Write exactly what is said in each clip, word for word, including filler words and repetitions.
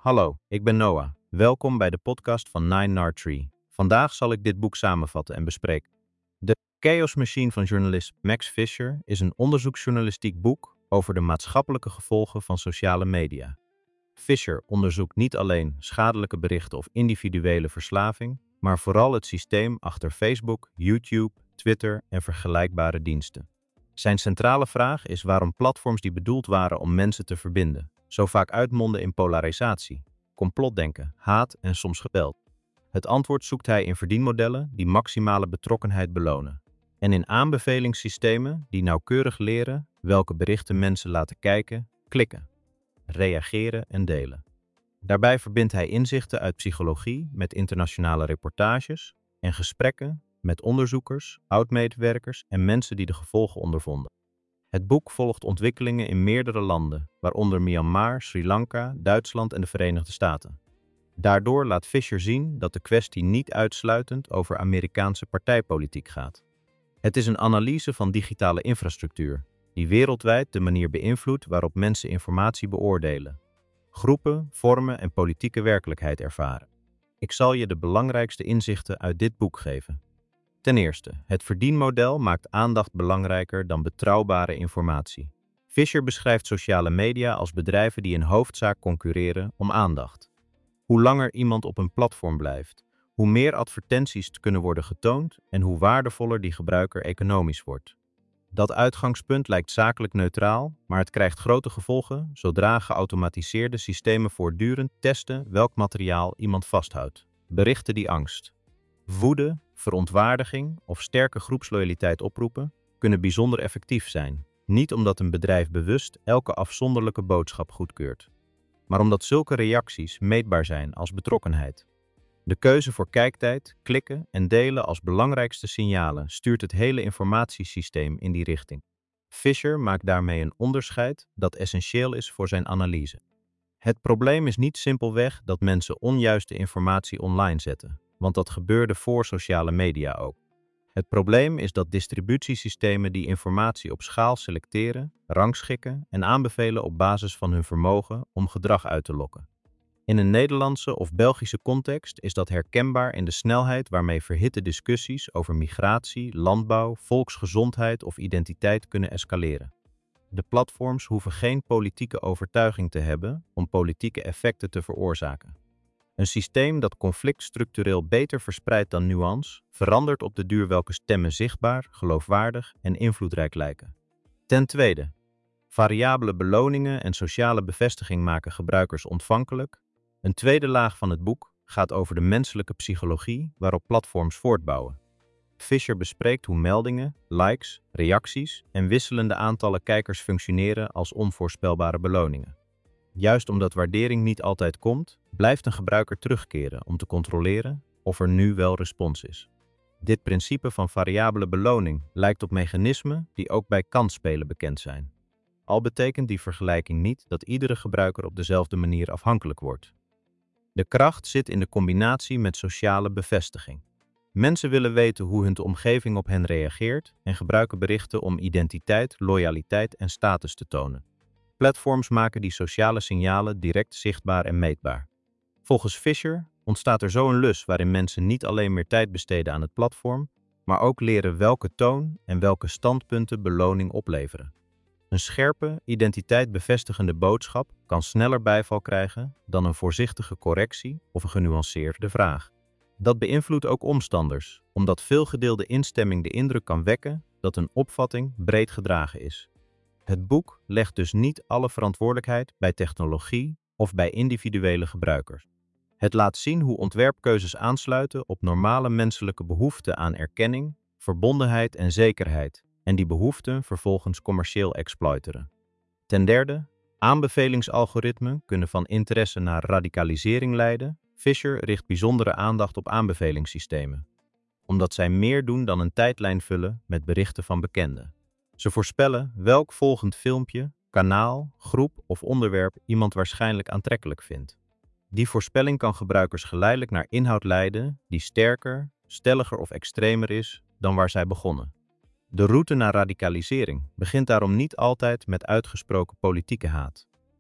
Hallo, ik ben Noah. Welkom bij de podcast van Nine Nard Tree. Vandaag zal ik dit boek samenvatten en bespreken. De Chaos Machine van journalist Max Fisher is een onderzoeksjournalistiek boek over de maatschappelijke gevolgen van sociale media. Fisher onderzoekt niet alleen schadelijke berichten of individuele verslaving, maar vooral het systeem achter Facebook, YouTube, Twitter en vergelijkbare diensten. Zijn centrale vraag is waarom platforms die bedoeld waren om mensen te verbinden, zo vaak uitmonden in polarisatie, complotdenken, haat en soms geweld. Het antwoord zoekt hij in verdienmodellen die maximale betrokkenheid belonen en in aanbevelingssystemen die nauwkeurig leren welke berichten mensen laten kijken, klikken, reageren en delen. Daarbij verbindt hij inzichten uit psychologie met internationale reportages en gesprekken met onderzoekers, oud-medewerkers en mensen die de gevolgen ondervonden. Het boek volgt ontwikkelingen in meerdere landen, waaronder Myanmar, Sri Lanka, Duitsland en de Verenigde Staten. Daardoor laat Fisher zien dat de kwestie niet uitsluitend over Amerikaanse partijpolitiek gaat. Het is een analyse van digitale infrastructuur, die wereldwijd de manier beïnvloedt waarop mensen informatie beoordelen, groepen, vormen en politieke werkelijkheid ervaren. Ik zal je de belangrijkste inzichten uit dit boek geven. Ten eerste, het verdienmodel maakt aandacht belangrijker dan betrouwbare informatie. Fisher beschrijft sociale media als bedrijven die in hoofdzaak concurreren om aandacht. Hoe langer iemand op een platform blijft, hoe meer advertenties kunnen worden getoond en hoe waardevoller die gebruiker economisch wordt. Dat uitgangspunt lijkt zakelijk neutraal, maar het krijgt grote gevolgen zodra geautomatiseerde systemen voortdurend testen welk materiaal iemand vasthoudt. Berichten die angst, woede, verontwaardiging of sterke groepsloyaliteit oproepen, kunnen bijzonder effectief zijn. Niet omdat een bedrijf bewust elke afzonderlijke boodschap goedkeurt, maar omdat zulke reacties meetbaar zijn als betrokkenheid. De keuze voor kijktijd, klikken en delen als belangrijkste signalen stuurt het hele informatiesysteem in die richting. Fisher maakt daarmee een onderscheid dat essentieel is voor zijn analyse. Het probleem is niet simpelweg dat mensen onjuiste informatie online zetten, want dat gebeurde voor sociale media ook. Het probleem is dat distributiesystemen die informatie op schaal selecteren, rangschikken en aanbevelen op basis van hun vermogen om gedrag uit te lokken. In een Nederlandse of Belgische context is dat herkenbaar in de snelheid waarmee verhitte discussies over migratie, landbouw, volksgezondheid of identiteit kunnen escaleren. De platforms hoeven geen politieke overtuiging te hebben om politieke effecten te veroorzaken. Een systeem dat conflict structureel beter verspreidt dan nuance, verandert op de duur welke stemmen zichtbaar, geloofwaardig en invloedrijk lijken. Ten tweede, variabele beloningen en sociale bevestiging maken gebruikers ontvankelijk. Een tweede laag van het boek gaat over de menselijke psychologie waarop platforms voortbouwen. Fisher bespreekt hoe meldingen, likes, reacties en wisselende aantallen kijkers functioneren als onvoorspelbare beloningen. Juist omdat waardering niet altijd komt, blijft een gebruiker terugkeren om te controleren of er nu wel respons is. Dit principe van variabele beloning lijkt op mechanismen die ook bij kansspelen bekend zijn. Al betekent die vergelijking niet dat iedere gebruiker op dezelfde manier afhankelijk wordt. De kracht zit in de combinatie met sociale bevestiging. Mensen willen weten hoe hun omgeving op hen reageert en gebruiken berichten om identiteit, loyaliteit en status te tonen. Platforms maken die sociale signalen direct zichtbaar en meetbaar. Volgens Fisher ontstaat er zo een lus waarin mensen niet alleen meer tijd besteden aan het platform, maar ook leren welke toon en welke standpunten beloning opleveren. Een scherpe, identiteit bevestigende boodschap kan sneller bijval krijgen dan een voorzichtige correctie of een genuanceerde vraag. Dat beïnvloedt ook omstanders, omdat veelgedeelde instemming de indruk kan wekken dat een opvatting breed gedragen is. Het boek legt dus niet alle verantwoordelijkheid bij technologie of bij individuele gebruikers. Het laat zien hoe ontwerpkeuzes aansluiten op normale menselijke behoeften aan erkenning, verbondenheid en zekerheid, en die behoeften vervolgens commercieel exploiteren. Ten derde, aanbevelingsalgoritmen kunnen van interesse naar radicalisering leiden. Fisher richt bijzondere aandacht op aanbevelingssystemen, omdat zij meer doen dan een tijdlijn vullen met berichten van bekenden. Ze voorspellen welk volgend filmpje, kanaal, groep of onderwerp iemand waarschijnlijk aantrekkelijk vindt. Die voorspelling kan gebruikers geleidelijk naar inhoud leiden die sterker, stelliger of extremer is dan waar zij begonnen. De route naar radicalisering begint daarom niet altijd met uitgesproken politieke haat.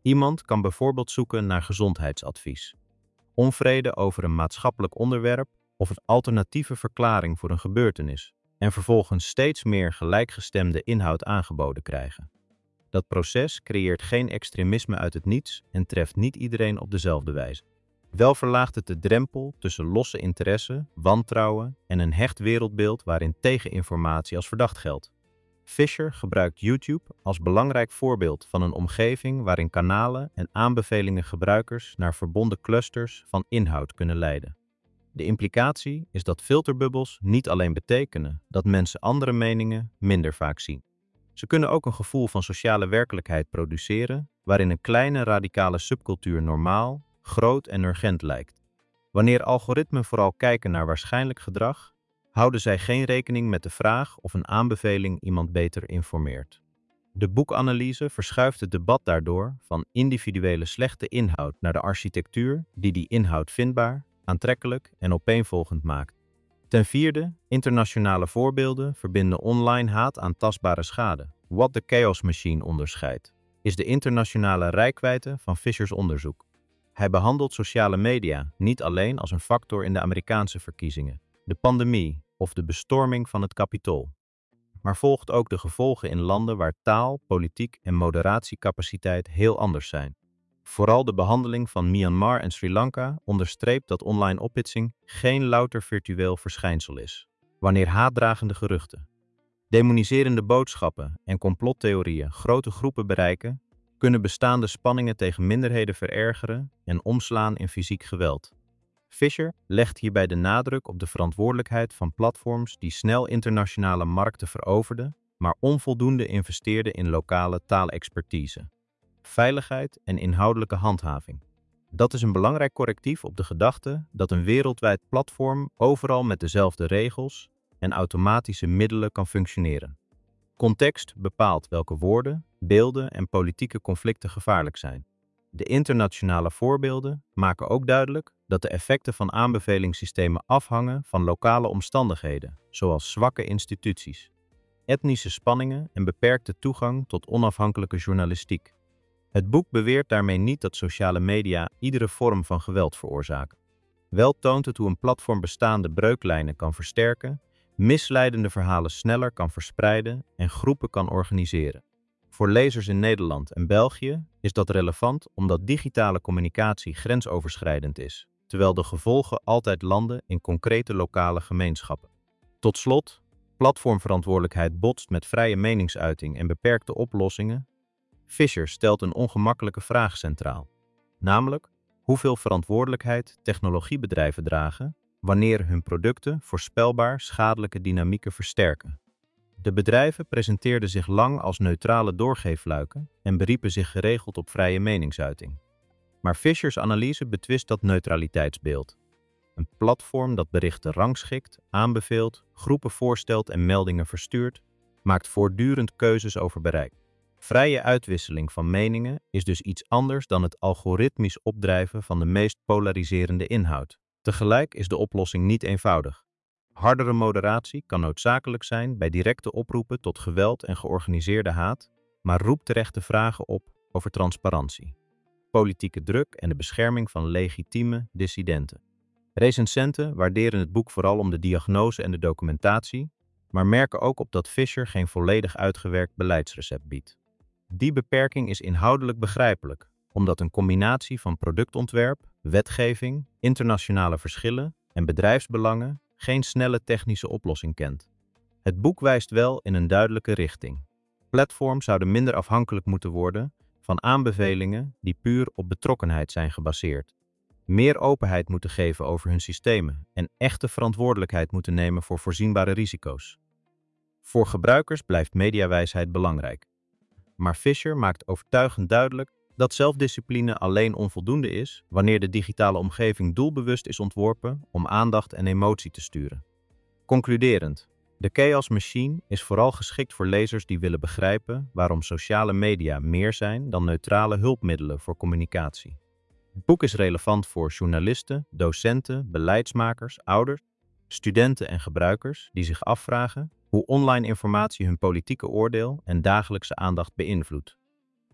Iemand kan bijvoorbeeld zoeken naar gezondheidsadvies, onvrede over een maatschappelijk onderwerp of een alternatieve verklaring voor een gebeurtenis en vervolgens steeds meer gelijkgestemde inhoud aangeboden krijgen. Dat proces creëert geen extremisme uit het niets en treft niet iedereen op dezelfde wijze. Wel verlaagt het de drempel tussen losse interesse, wantrouwen en een hecht wereldbeeld waarin tegeninformatie als verdacht geldt. Fisher gebruikt YouTube als belangrijk voorbeeld van een omgeving waarin kanalen en aanbevelingen gebruikers naar verbonden clusters van inhoud kunnen leiden. De implicatie is dat filterbubbels niet alleen betekenen dat mensen andere meningen minder vaak zien. Ze kunnen ook een gevoel van sociale werkelijkheid produceren, waarin een kleine radicale subcultuur normaal, groot en urgent lijkt. Wanneer algoritmen vooral kijken naar waarschijnlijk gedrag, houden zij geen rekening met de vraag of een aanbeveling iemand beter informeert. De boekanalyse verschuift het debat daardoor van individuele slechte inhoud naar de architectuur die die inhoud vindbaar, aantrekkelijk en opeenvolgend maakt. Ten vierde, internationale voorbeelden verbinden online haat aan tastbare schade. Wat de Chaos Machine onderscheidt, is de internationale reikwijdte van Fishers onderzoek. Hij behandelt sociale media niet alleen als een factor in de Amerikaanse verkiezingen, de pandemie of de bestorming van het Capitool, maar volgt ook de gevolgen in landen waar taal, politiek en moderatiecapaciteit heel anders zijn. Vooral de behandeling van Myanmar en Sri Lanka onderstreept dat online ophitsing geen louter virtueel verschijnsel is. Wanneer haatdragende geruchten, demoniserende boodschappen en complottheorieën grote groepen bereiken, kunnen bestaande spanningen tegen minderheden verergeren en omslaan in fysiek geweld. Fisher legt hierbij de nadruk op de verantwoordelijkheid van platforms die snel internationale markten veroverden, maar onvoldoende investeerden in lokale taalexpertise, veiligheid en inhoudelijke handhaving. Dat is een belangrijk correctief op de gedachte dat een wereldwijd platform overal met dezelfde regels en automatische middelen kan functioneren. Context bepaalt welke woorden, beelden en politieke conflicten gevaarlijk zijn. De internationale voorbeelden maken ook duidelijk dat de effecten van aanbevelingssystemen afhangen van lokale omstandigheden, zoals zwakke instituties, etnische spanningen en beperkte toegang tot onafhankelijke journalistiek. Het boek beweert daarmee niet dat sociale media iedere vorm van geweld veroorzaken. Wel toont het hoe een platform bestaande breuklijnen kan versterken, misleidende verhalen sneller kan verspreiden en groepen kan organiseren. Voor lezers in Nederland en België is dat relevant omdat digitale communicatie grensoverschrijdend is, terwijl de gevolgen altijd landen in concrete lokale gemeenschappen. Tot slot, platformverantwoordelijkheid botst met vrije meningsuiting en beperkte oplossingen. Fisher stelt een ongemakkelijke vraag centraal, namelijk hoeveel verantwoordelijkheid technologiebedrijven dragen wanneer hun producten voorspelbaar schadelijke dynamieken versterken. De bedrijven presenteerden zich lang als neutrale doorgeefluiken en beriepen zich geregeld op vrije meningsuiting. Maar Fishers analyse betwist dat neutraliteitsbeeld. Een platform dat berichten rangschikt, aanbeveelt, groepen voorstelt en meldingen verstuurt, maakt voortdurend keuzes over bereik. Vrije uitwisseling van meningen is dus iets anders dan het algoritmisch opdrijven van de meest polariserende inhoud. Tegelijk is de oplossing niet eenvoudig. Hardere moderatie kan noodzakelijk zijn bij directe oproepen tot geweld en georganiseerde haat, maar roept terechte vragen op over transparantie, politieke druk en de bescherming van legitieme dissidenten. Recensenten waarderen het boek vooral om de diagnose en de documentatie, maar merken ook op dat Fisher geen volledig uitgewerkt beleidsrecept biedt. Die beperking is inhoudelijk begrijpelijk, omdat een combinatie van productontwerp, wetgeving, internationale verschillen en bedrijfsbelangen geen snelle technische oplossing kent. Het boek wijst wel in een duidelijke richting. Platforms zouden minder afhankelijk moeten worden van aanbevelingen die puur op betrokkenheid zijn gebaseerd, meer openheid moeten geven over hun systemen en echte verantwoordelijkheid moeten nemen voor voorzienbare risico's. Voor gebruikers blijft mediawijsheid belangrijk. Maar Fisher maakt overtuigend duidelijk dat zelfdiscipline alleen onvoldoende is wanneer de digitale omgeving doelbewust is ontworpen om aandacht en emotie te sturen. Concluderend, de Chaos Machine is vooral geschikt voor lezers die willen begrijpen waarom sociale media meer zijn dan neutrale hulpmiddelen voor communicatie. Het boek is relevant voor journalisten, docenten, beleidsmakers, ouders, studenten en gebruikers die zich afvragen hoe online informatie hun politieke oordeel en dagelijkse aandacht beïnvloedt.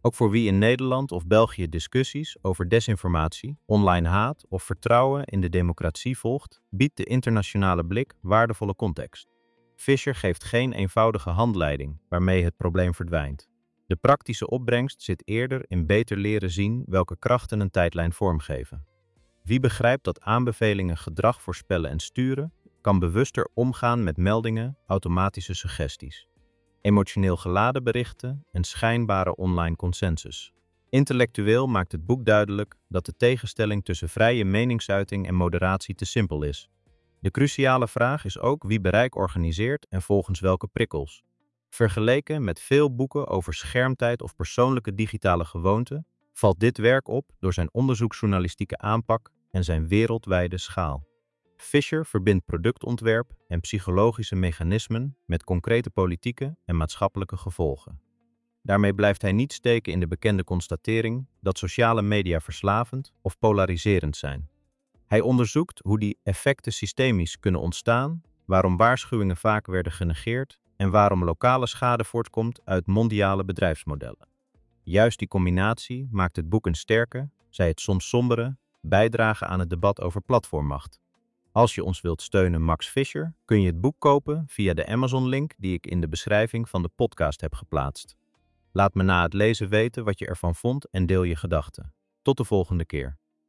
Ook voor wie in Nederland of België discussies over desinformatie, online haat of vertrouwen in de democratie volgt, biedt de internationale blik waardevolle context. Fisher geeft geen eenvoudige handleiding waarmee het probleem verdwijnt. De praktische opbrengst zit eerder in beter leren zien welke krachten een tijdlijn vormgeven. Wie begrijpt dat aanbevelingen gedrag voorspellen en sturen, kan bewuster omgaan met meldingen, automatische suggesties, emotioneel geladen berichten en schijnbare online consensus. Intellectueel maakt het boek duidelijk dat de tegenstelling tussen vrije meningsuiting en moderatie te simpel is. De cruciale vraag is ook wie bereik organiseert en volgens welke prikkels. Vergeleken met veel boeken over schermtijd of persoonlijke digitale gewoonten, valt dit werk op door zijn onderzoeksjournalistieke aanpak en zijn wereldwijde schaal. Fisher verbindt productontwerp en psychologische mechanismen met concrete politieke en maatschappelijke gevolgen. Daarmee blijft hij niet steken in de bekende constatering dat sociale media verslavend of polariserend zijn. Hij onderzoekt hoe die effecten systemisch kunnen ontstaan, waarom waarschuwingen vaak werden genegeerd en waarom lokale schade voortkomt uit mondiale bedrijfsmodellen. Juist die combinatie maakt het boek een sterke, zij het soms sombere, bijdrage aan het debat over platformmacht. Als je ons wilt steunen, Max Fisher, kun je het boek kopen via de Amazon-link die ik in de beschrijving van de podcast heb geplaatst. Laat me na het lezen weten wat je ervan vond en deel je gedachten. Tot de volgende keer.